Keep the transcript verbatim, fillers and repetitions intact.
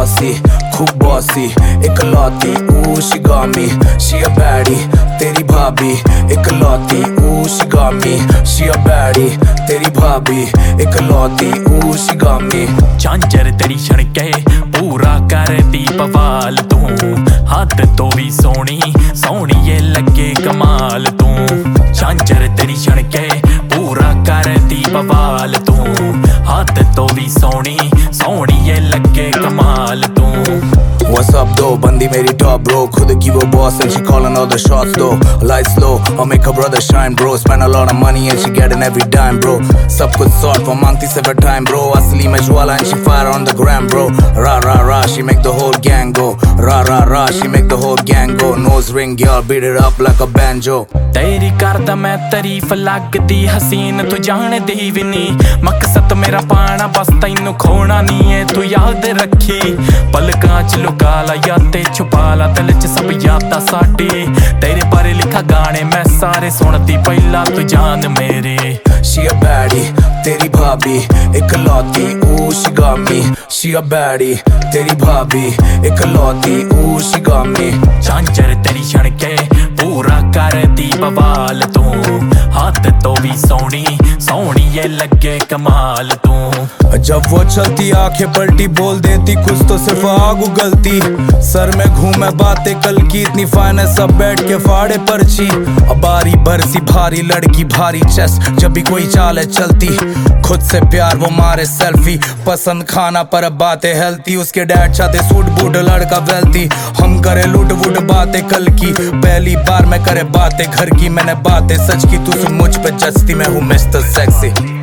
saucy, खूब bossy, इकलौती, ooh she got me, she a baddie, तेरी भाभी इकलौती, ooh she got me, she a baddie, तेरी भाभी इकलौती, ooh she got me। झांझर तेरी छणके पूरा करदी बवाल तू, हद तो भी सोनी सोनी ये लगे कमाल तू। झांझर तेरी छणके पूरा करदी बवाल तू, हद तो भी सोनी सोनी ये लगे कमाल तू। What's up though, बंदी मेरी top bro, खुद की वो boss and she calling all the shots though। Lights low, I'll make her brother shine bro, spend a lot of money and she getting every dime bro। सब कुछ sort वो मांगती सिर्फ time bro, असली में ज्वाला and she fire on the gram bro। Ra ra ra, she make the whole gang go, ra ra ra, she make the whole gang go। Nose ring girl, beat it up like a banjo। तेरी करदा मैं तारीफ लगदी हसीन तू जानदी भी नी, मकसद मेरा पाना बस तैनू खोना नी है तू याद रखी। पलकां च लुका ला यादें छुपा ला, दिल च सब यादां साडी, तेरे बारे लिखा गाने मैं सारे सुनदी पहला तू जान मेरी। She a baddie, तेरी भाभी इकलौती, ooh she got me, she a baddie, तेरी भाभी इकलौती, ooh she got me। झांझर तेरी छणके पूरा करदी बवाल तू, हाथ तो भी सोनी सोनी ये लगे कमाल तू। जब वो चलती आंखें पलटी बोल देती कुछ तो सिर्फ आग उगलती, सर में घूमे बातें कल की इतनी फाइनेंस सब बैठ के फाड़े पर्ची। बारी बरसी भारी लड़की भारी चेस्ट, जब भी कोई चाल है चलती, खुद से प्यार वो मारे सेल्फी, पसंद खाना पर बातें हेल्थी, उसके डैड चाहते सूट बूट लड़का वेल्थी, हम करे लूट वूट बातें कल की, पहली बार मैं करे बातें घर की, मैंने बातें सच की तू सुन मुझ पे जचती, मैं हूँ मिस्टर सेक्सी।